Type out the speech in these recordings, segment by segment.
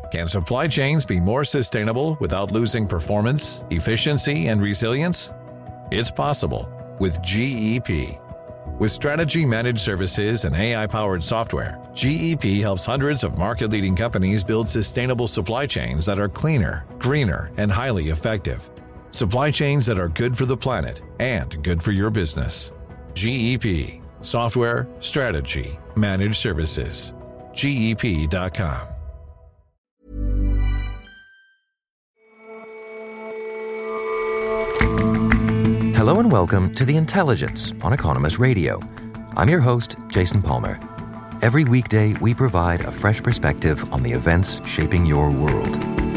Can supply chains be more sustainable without losing performance, efficiency, and resilience? It's possible with GEP. With strategy managed services and AI-powered software, GEP helps hundreds of market-leading companies build sustainable supply chains that are cleaner, greener, and highly effective. Supply chains that are good for the planet and good for your business. GEP. Software, strategy, managed services. GEP.com. Hello and welcome to The Intelligence on Economist Radio. I'm your host, Jason Palmer. Every weekday, we provide a fresh perspective on the events shaping your world.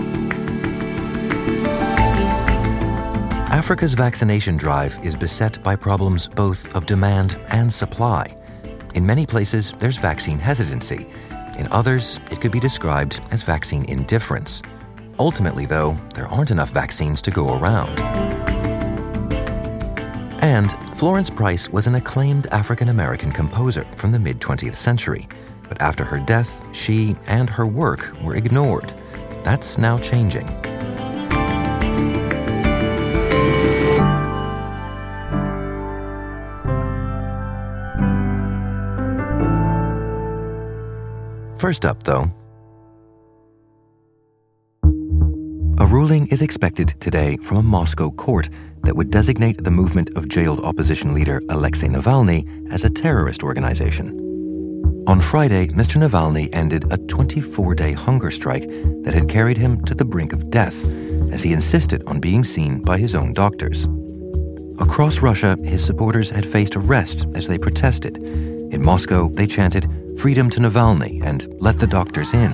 Africa's vaccination drive is beset by problems both of demand and supply. In many places, there's vaccine hesitancy. In others, it could be described as vaccine indifference. Ultimately, though, there aren't enough vaccines to go around. And Florence Price was an acclaimed African-American composer from the mid-20th century. But after her death, she and her work were ignored. That's now changing. First up, though, a ruling is expected today from a Moscow court that would designate the movement of jailed opposition leader Alexei Navalny as a terrorist organization. On Friday, Mr. Navalny ended a 24-day hunger strike that had carried him to the brink of death, as he insisted on being seen by his own doctors. Across Russia, his supporters had faced arrest as they protested. In Moscow, they chanted, "Freedom to Navalny," and "Let the doctors in."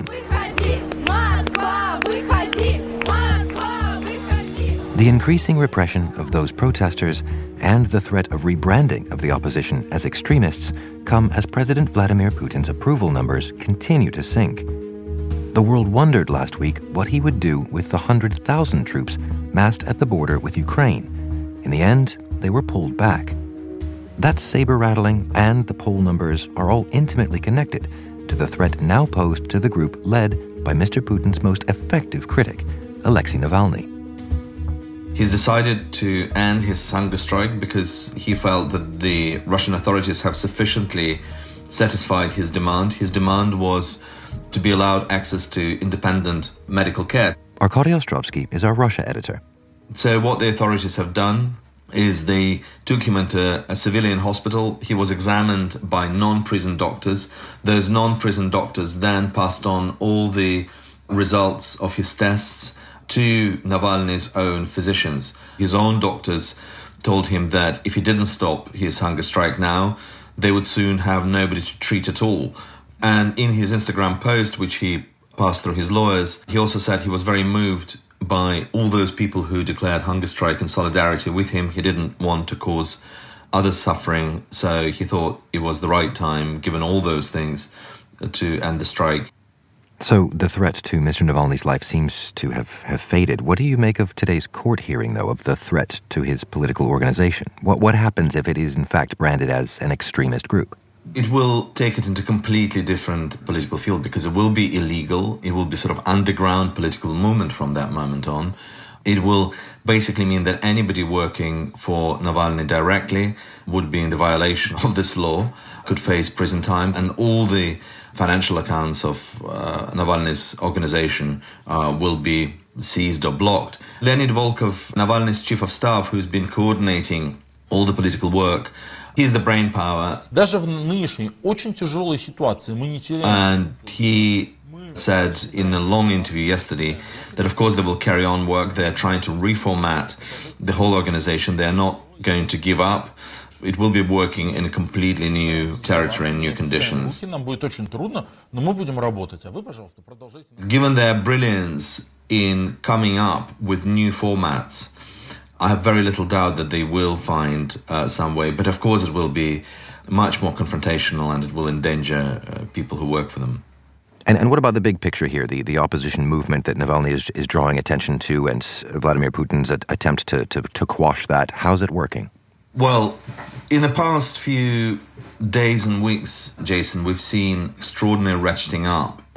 The increasing repression of those protesters and the threat of rebranding of the opposition as extremists come as President Vladimir Putin's approval numbers continue to sink. The world wondered last week what he would do with the 100,000 troops massed at the border with Ukraine. In the end, they were pulled back. That saber-rattling and the poll numbers are all intimately connected to the threat now posed to the group led by Mr. Putin's most effective critic, Alexei Navalny. He's decided to end his hunger strike because he felt that the Russian authorities have sufficiently satisfied his demand. His demand was to be allowed access to independent medical care. Arkady Ostrovsky is our Russia editor. So what the authorities have done is they took him into a civilian hospital. He was examined by non-prison doctors. Those non-prison doctors then passed on all the results of his tests to Navalny's own physicians. His own doctors told him that if he didn't stop his hunger strike now, they would soon have nobody to treat at all. And in his Instagram post, which he passed through his lawyers, he also said he was very moved by all those people who declared hunger strike in solidarity with him. He didn't want to cause others suffering, so he thought it was the right time, given all those things, to end the strike. So the threat to Mr. Navalny's life seems to have faded. What do you make of today's court hearing, though, of the threat to his political organization? What happens if it is, in fact, branded as an extremist group? It will take it into a completely different political field because it will be illegal. It will be sort of underground political movement from that moment on. It will basically mean that anybody working for Navalny directly would be in the violation of this law, could face prison time, and all the financial accounts of Navalny's organization will be seized or blocked. Leonid Volkov, Navalny's chief of staff, who's been coordinating all the political work, he's the brain power. And he said in a long interview yesterday that of course they will carry on work. They're trying to reformat the whole organization. They're not going to give up. It will be working in a completely new territory and new conditions. Given their brilliance in coming up with new formats, I have very little doubt that they will find some way. But of course it will be much more confrontational and it will endanger people who work for them. And what about the big picture here, the opposition movement that Navalny is drawing attention to and Vladimir Putin's attempt to quash that? How's it working? Well, in the past few days and weeks, Jason, we've seen extraordinary ratcheting up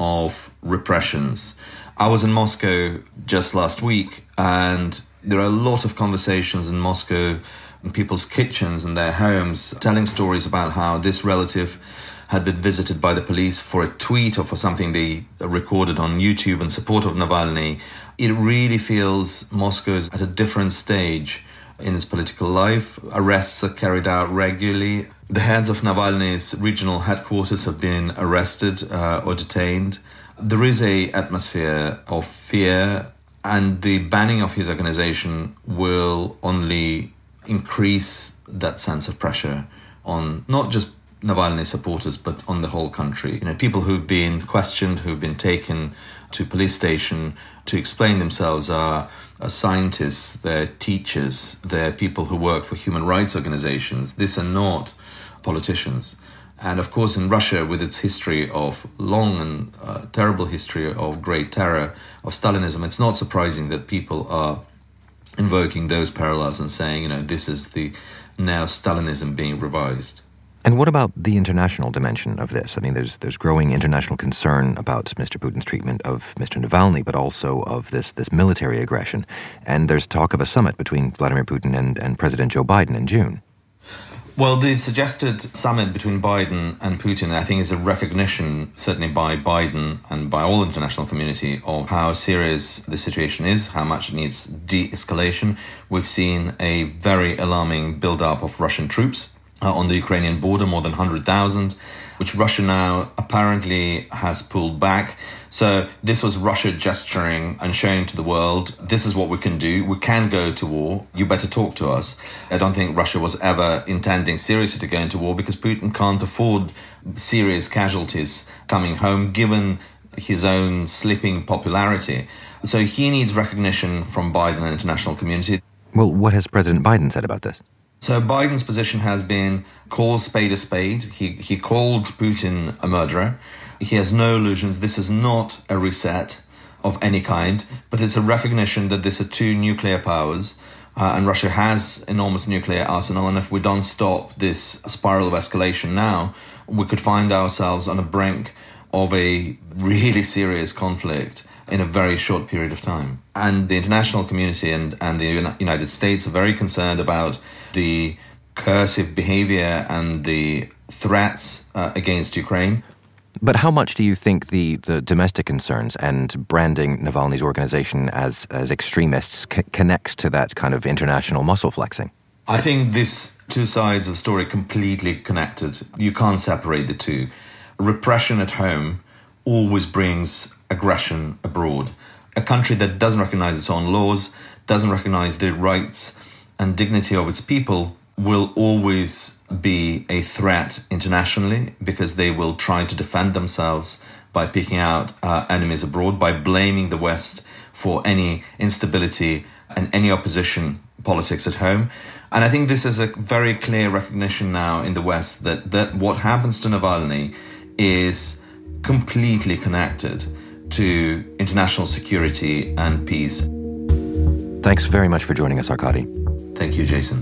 of repressions. I was in Moscow just last week, and there are a lot of conversations in Moscow in people's kitchens and their homes, telling stories about how this relative had been visited by the police for a tweet or for something they recorded on YouTube in support of Navalny. It really feels Moscow is at a different stage in its political life. Arrests are carried out regularly. The heads of Navalny's regional headquarters have been arrested or detained. There is an atmosphere of fear, and the banning of his organization will only increase that sense of pressure on not just Navalny supporters, but on the whole country. People who've been questioned, who've been taken to police station to explain themselves are scientists, they're teachers, they're people who work for human rights organizations. These are not politicians. And of course, in Russia, with its history of long and terrible history of great terror, of Stalinism, it's not surprising that people are invoking those parallels and saying, this is the now Stalinism being revised. And what about the international dimension of this? I mean, there's growing international concern about Mr. Putin's treatment of Mr. Navalny, but also of this military aggression. And there's talk of a summit between Vladimir Putin and President Joe Biden in June. Well, the suggested summit between Biden and Putin, I think, is a recognition, certainly by Biden and by all the international community, of how serious the situation is, how much it needs de-escalation. We've seen a very alarming build-up of Russian troops on the Ukrainian border, more than 100,000, which Russia now apparently has pulled back. So this was Russia gesturing and showing to the world, this is what we can do. We can go to war. You better talk to us. I don't think Russia was ever intending seriously to go into war, because Putin can't afford serious casualties coming home, given his own slipping popularity. So he needs recognition from Biden and the international community. Well, what has President Biden said about this? So Biden's position has been, call spade a spade. He called Putin a murderer. He has no illusions. This is not a reset of any kind, but it's a recognition that these are two nuclear powers, and Russia has enormous nuclear arsenal. And if we don't stop this spiral of escalation now, we could find ourselves on the brink of a really serious conflict in a very short period of time. And the international community and the United States are very concerned about the coercive behavior and the threats against Ukraine. But how much do you think the domestic concerns and branding Navalny's organization as extremists connects to that kind of international muscle flexing? I think these two sides of the story are completely connected. You can't separate the two. Repression at home always brings aggression abroad. A country that doesn't recognize its own laws, doesn't recognize the rights and dignity of its people, will always be a threat internationally, because they will try to defend themselves by picking out enemies abroad, by blaming the West for any instability and any opposition politics at home. And I think this is a very clear recognition now in the West that what happens to Navalny is completely connected to international security and peace. Thanks very much for joining us, Arkady. Thank you, Jason.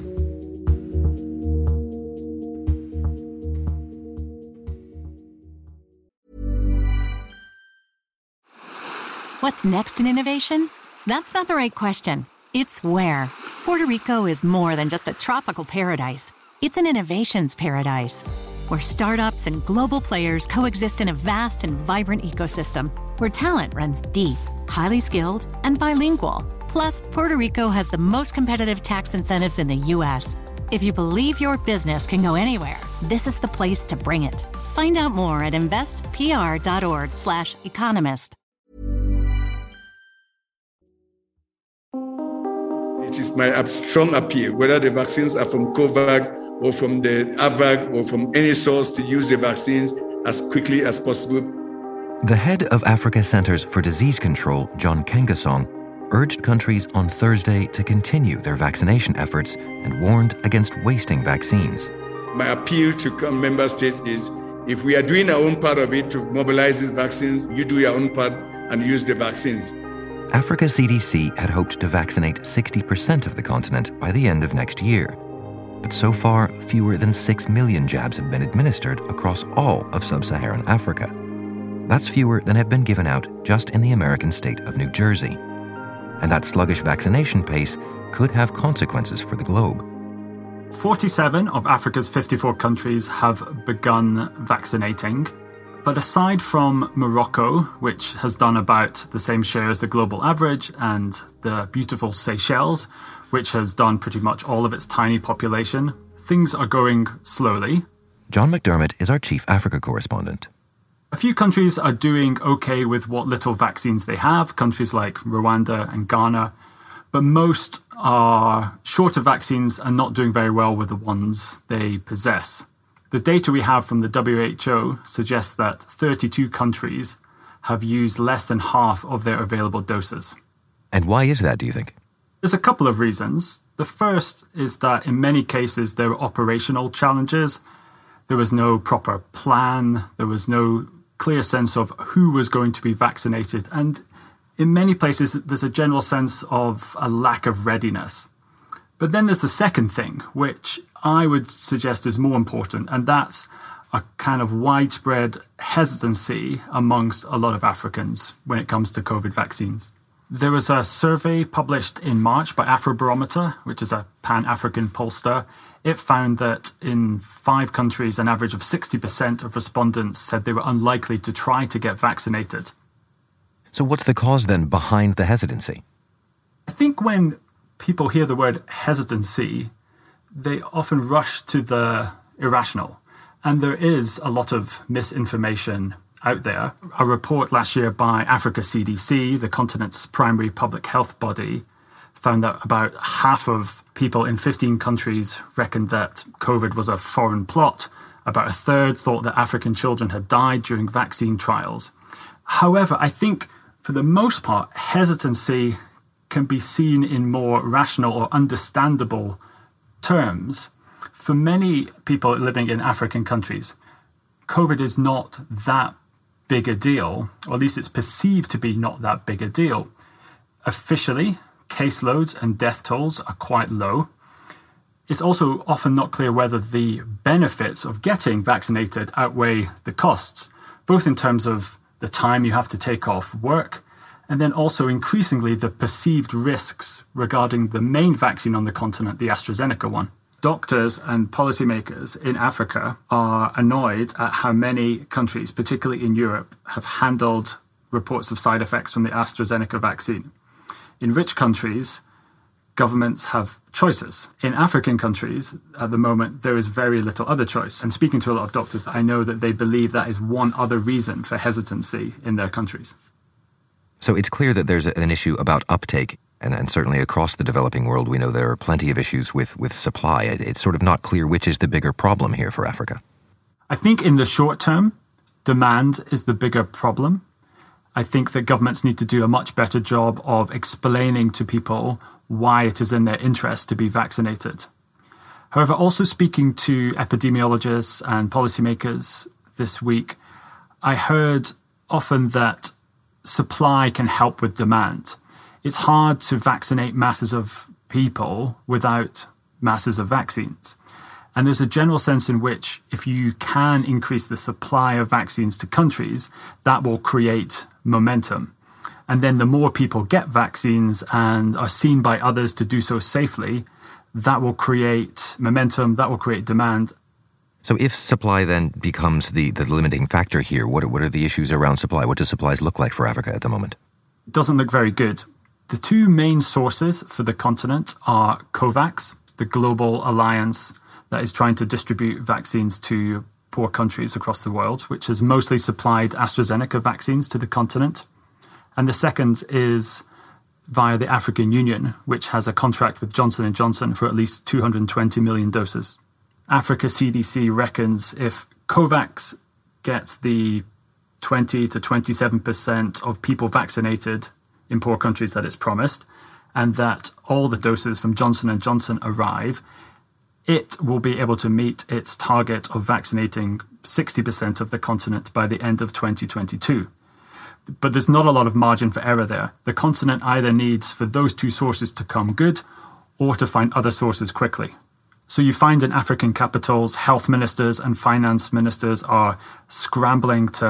What's next in innovation? That's not the right question. It's where. Puerto Rico is more than just a tropical paradise. It's an innovations paradise, where startups and global players coexist in a vast and vibrant ecosystem, where talent runs deep, highly skilled, and bilingual. Plus, Puerto Rico has the most competitive tax incentives in the U.S. If you believe your business can go anywhere, this is the place to bring it. Find out more at investpr.org/economist. It is my strong appeal, whether the vaccines are from COVAX or from the AVAC or from any source, to use the vaccines as quickly as possible. The head of Africa Centers for Disease Control, John Kengasong, urged countries on Thursday to continue their vaccination efforts and warned against wasting vaccines. My appeal to member states is, if we are doing our own part of it to mobilize these vaccines, you do your own part and use the vaccines. Africa CDC had hoped to vaccinate 60% of the continent by the end of next year. But so far, fewer than 6 million jabs have been administered across all of sub-Saharan Africa. That's fewer than have been given out just in the American state of New Jersey. And that sluggish vaccination pace could have consequences for the globe. 47 of Africa's 54 countries have begun vaccinating. But aside from Morocco, which has done about the same share as the global average, and the beautiful Seychelles, which has done pretty much all of its tiny population, things are going slowly. John McDermott is our chief Africa correspondent. A few countries are doing okay with what little vaccines they have, countries like Rwanda and Ghana, but most are short of vaccines and not doing very well with the ones they possess. The data we have from the WHO suggests that 32 countries have used less than half of their available doses. And why is that, do you think? There's a couple of reasons. The first is that in many cases there were operational challenges. There was no proper plan. There was no clear sense of who was going to be vaccinated. And in many places, there's a general sense of a lack of readiness. But then there's the second thing, which I would suggest is more important, and that's a kind of widespread hesitancy amongst a lot of Africans when it comes to COVID vaccines. There was a survey published in March by Afrobarometer, which is a Pan-African pollster. It found that in 5 countries, an average of 60% of respondents said they were unlikely to try to get vaccinated. So what's the cause then behind the hesitancy? I think when people hear the word hesitancy, they often rush to the irrational. And there is a lot of misinformation out there. A report last year by Africa CDC, the continent's primary public health body, found that about half of people in 15 countries reckoned that COVID was a foreign plot. About a third thought that African children had died during vaccine trials. However, I think for the most part, hesitancy can be seen in more rational or understandable terms. For many people living in African countries, COVID is not that big a deal, or at least it's perceived to be not that big a deal. Officially, caseloads and death tolls are quite low. It's also often not clear whether the benefits of getting vaccinated outweigh the costs, both in terms of the time you have to take off work, and then also increasingly the perceived risks regarding the main vaccine on the continent, the AstraZeneca one. Doctors and policymakers in Africa are annoyed at how many countries, particularly in Europe, have handled reports of side effects from the AstraZeneca vaccine. In rich countries, governments have choices. In African countries, at the moment, there is very little other choice. And speaking to a lot of doctors, I know that they believe that is one other reason for hesitancy in their countries. So it's clear that there's an issue about uptake, and certainly across the developing world, we know there are plenty of issues with supply. It's sort of not clear which is the bigger problem here for Africa. I think in the short term, demand is the bigger problem. I think that governments need to do a much better job of explaining to people why it is in their interest to be vaccinated. However, also speaking to epidemiologists and policymakers this week, I heard often that supply can help with demand. It's hard to vaccinate masses of people without masses of vaccines. And there's a general sense in which if you can increase the supply of vaccines to countries, that will create momentum. And then the more people get vaccines and are seen by others to do so safely, that will create momentum, that will create demand. So if supply then becomes the limiting factor here, what are the issues around supply? What do supplies look like for Africa at the moment? It doesn't look very good. The two main sources for the continent are COVAX, the global alliance that is trying to distribute vaccines to poor countries across the world, which has mostly supplied AstraZeneca vaccines to the continent. And the second is via the African Union, which has a contract with Johnson & Johnson for at least 220 million doses. Africa CDC reckons if COVAX gets the 20 to 27% of people vaccinated in poor countries that it's promised, and that all the doses from Johnson & Johnson arrive, it will be able to meet its target of vaccinating 60% of the continent by the end of 2022. But there's not a lot of margin for error there. The continent either needs for those two sources to come good or to find other sources quickly. So you find in African capitals, health ministers and finance ministers are scrambling to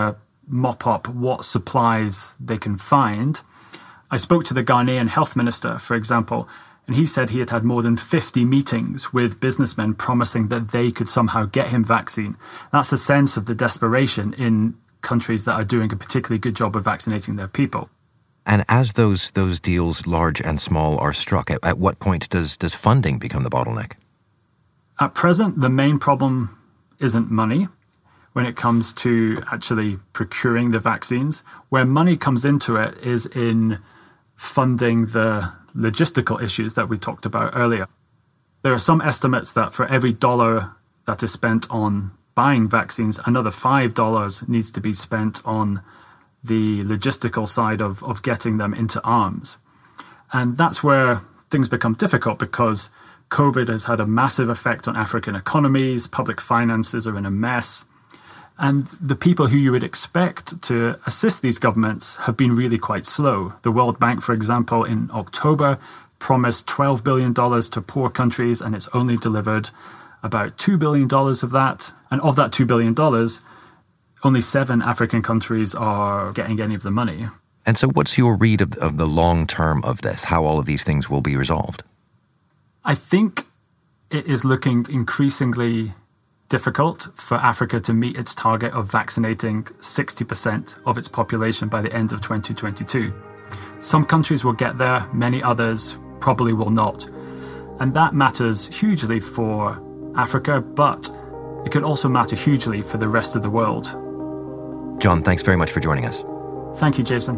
mop up what supplies they can find. I spoke to the Ghanaian health minister, for example, and he said he had had more than 50 meetings with businessmen promising that they could somehow get him vaccine. That's a sense of the desperation in countries that are doing a particularly good job of vaccinating their people. And as those deals, large and small, are struck, at what point does funding become the bottleneck? At present, the main problem isn't money when it comes to actually procuring the vaccines. Where money comes into it is in funding the logistical issues that we talked about earlier. There are some estimates that for every $1 that is spent on buying vaccines, another $5 needs to be spent on the logistical side of getting them into arms. And that's where things become difficult, because COVID has had a massive effect on African economies, public finances are in a mess, and the people who you would expect to assist these governments have been really quite slow. The World Bank, for example, in October promised $12 billion to poor countries, and it's only delivered about $2 billion of that. And of that $2 billion, only 7 African countries are getting any of the money. And so what's your read of the long term of this, how all of these things will be resolved? I think it is looking increasingly difficult for Africa to meet its target of vaccinating 60% of its population by the end of 2022. Some countries will get there, many others probably will not. And that matters hugely for Africa, but it could also matter hugely for the rest of the world. John, thanks very much for joining us. Thank you, Jason.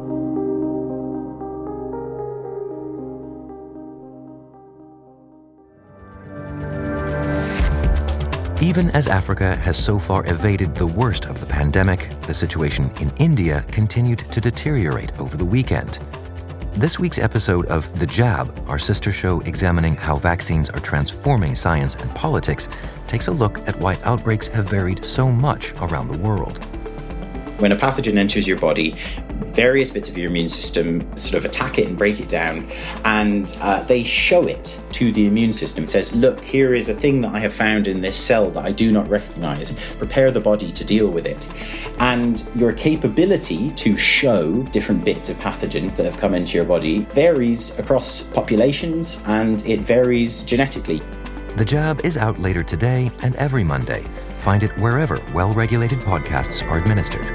Even as Africa has so far evaded the worst of the pandemic, the situation in India continued to deteriorate over the weekend. This week's episode of The Jab, our sister show examining how vaccines are transforming science and politics, takes a look at why outbreaks have varied so much around the world. When a pathogen enters your body, various bits of your immune system sort of attack it and break it down, and they show it to the immune system. It says, look, here is a thing that I have found in this cell that I do not recognize. Prepare the body to deal with it. And your capability to show different bits of pathogens that have come into your body varies across populations, and it varies genetically. The Jab is out later today and every Monday. Find it wherever well-regulated podcasts are administered.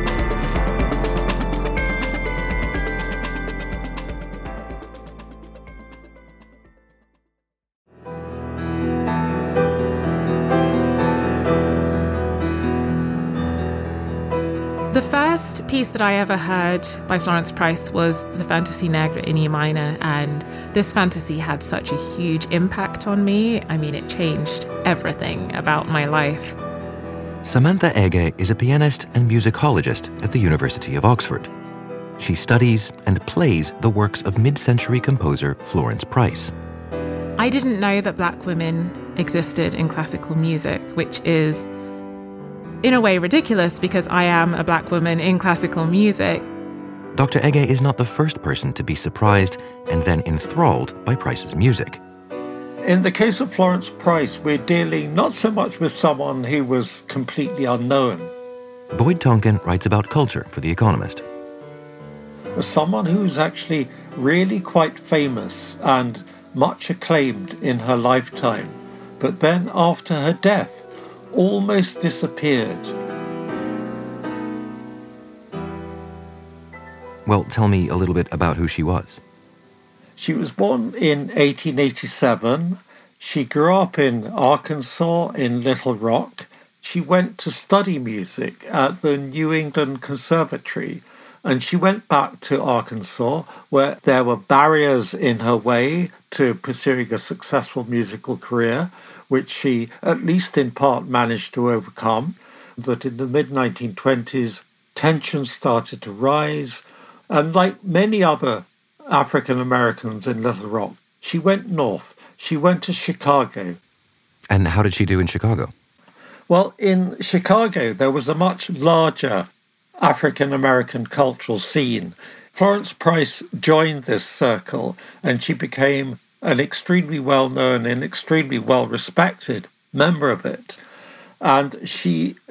The first piece that I ever heard by Florence Price was the Fantasy Negra in E minor, and this fantasy had such a huge impact on me. I mean, it changed everything about my life. Samantha Ege is a pianist and musicologist at the University of Oxford. She studies and plays the works of mid-century composer Florence Price. I didn't know that Black women existed in classical music, which is, in a way, ridiculous because I am a Black woman in classical music. Dr. Ege is not the first person to be surprised and then enthralled by Price's music. In the case of Florence Price, we're dealing not so much with someone who was completely unknown. Boyd Tonkin writes about culture for The Economist. As someone who's actually really quite famous and much acclaimed in her lifetime, but then after her death, almost disappeared. Well, tell me a little bit about who she was. She was born in 1887. She grew up in Arkansas, in Little Rock. She went to study music at the New England Conservatory, and she went back to Arkansas, where there were barriers in her way to pursuing a successful musical career, which she, at least in part, managed to overcome. But in the mid-1920s, tensions started to rise, and like many other African Americans in Little Rock, she went north. She went to Chicago. And how did she do in Chicago? Well, in Chicago, there was a much larger African American cultural scene. Florence Price joined this circle, and she became an extremely well-known and extremely well-respected member of it. And she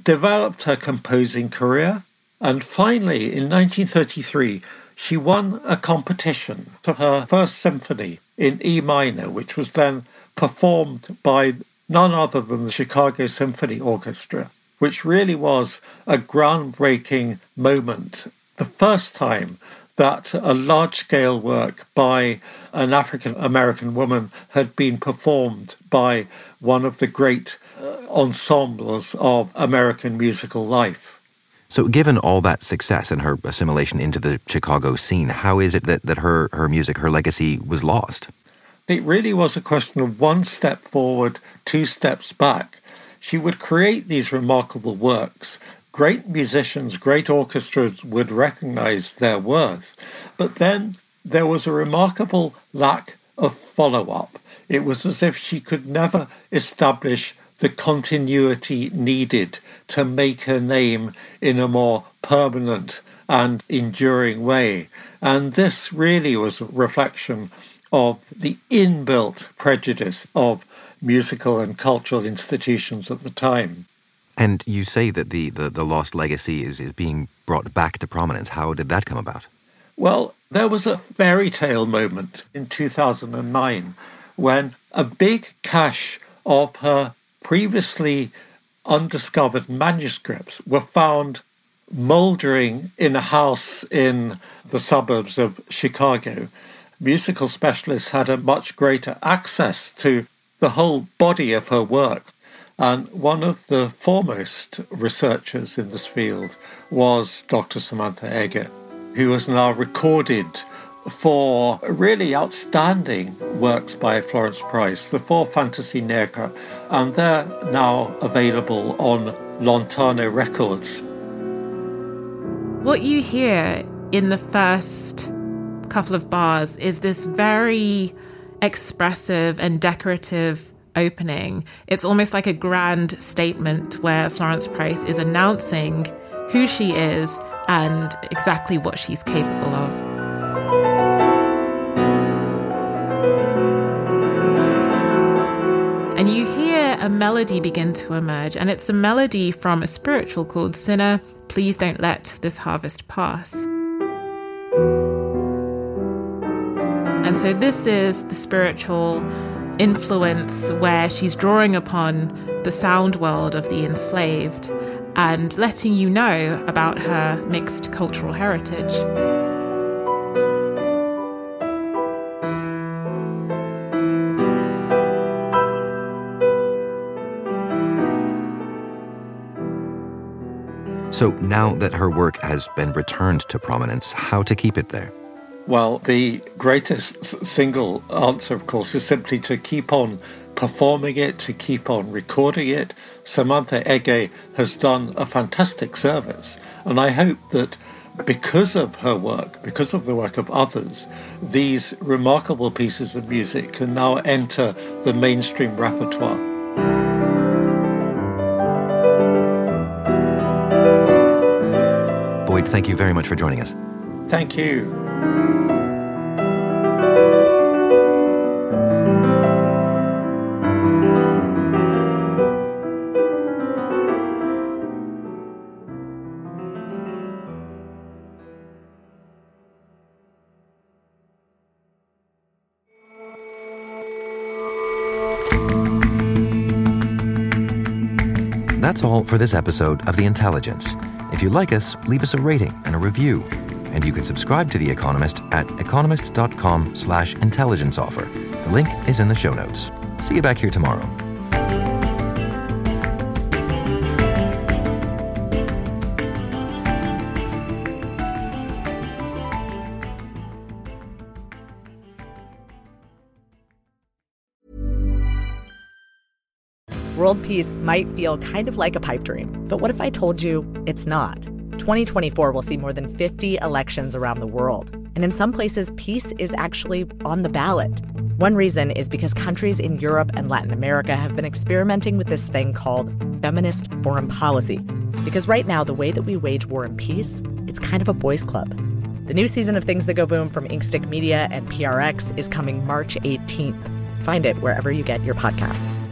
developed her composing career, and finally, in 1933, she won a competition for her first symphony in E minor, which was then performed by none other than the Chicago Symphony Orchestra, which really was a groundbreaking moment. The first time that a large-scale work by an African-American woman had been performed by one of the great ensembles of American musical life. So given all that success and her assimilation into the Chicago scene, how is it that her music, her legacy was lost? It really was a question of one step forward, two steps back. She would create these remarkable works. Great musicians, great orchestras would recognize their worth. But then there was a remarkable lack of follow-up. It was as if she could never establish the continuity needed to make her name in a more permanent and enduring way. And this really was a reflection of the inbuilt prejudice of musical and cultural institutions at the time. And you say that the lost legacy is being brought back to prominence. How did that come about? Well, there was a fairy tale moment in 2009 when a big cache of her previously undiscovered manuscripts were found mouldering in a house in the suburbs of Chicago. Musical specialists had a much greater access to the whole body of her work. And one of the foremost researchers in this field was Dr. Samantha Egger, who has now recorded for really outstanding works by Florence Price, the four Fantasy Negra, and they're now available on Lontano Records. What you hear in the first couple of bars is this very expressive and decorative opening. It's almost like a grand statement where Florence Price is announcing who she is and exactly what she's capable of. And you hear a melody begin to emerge, and it's a melody from a spiritual called Sinner, Please Don't Let This Harvest Pass. And so this is the spiritual influence where she's drawing upon the sound world of the enslaved and letting you know about her mixed cultural heritage. So now that her work has been returned to prominence, how to keep it there? Well, the greatest single answer, of course, is simply to keep on performing it, to keep on recording it. Samantha Egger has done a fantastic service, and I hope that because of her work, because of the work of others, these remarkable pieces of music can now enter the mainstream repertoire. Boyd, thank you very much for joining us. Thank you. That's all for this episode of The Intelligence. If you like us, leave us a rating and a review. And you can subscribe to The Economist at economist.com/intelligence offer. The link is in the show notes. See you back here tomorrow. World peace might feel kind of like a pipe dream, but what if I told you it's not? 2024 will see more than 50 elections around the world. And in some places, peace is actually on the ballot. One reason is because countries in Europe and Latin America have been experimenting with this thing called feminist foreign policy. Because right now, the way that we wage war and peace, it's kind of a boys' club. The new season of Things That Go Boom from Inkstick Media and PRX is coming March 18th. Find it wherever you get your podcasts.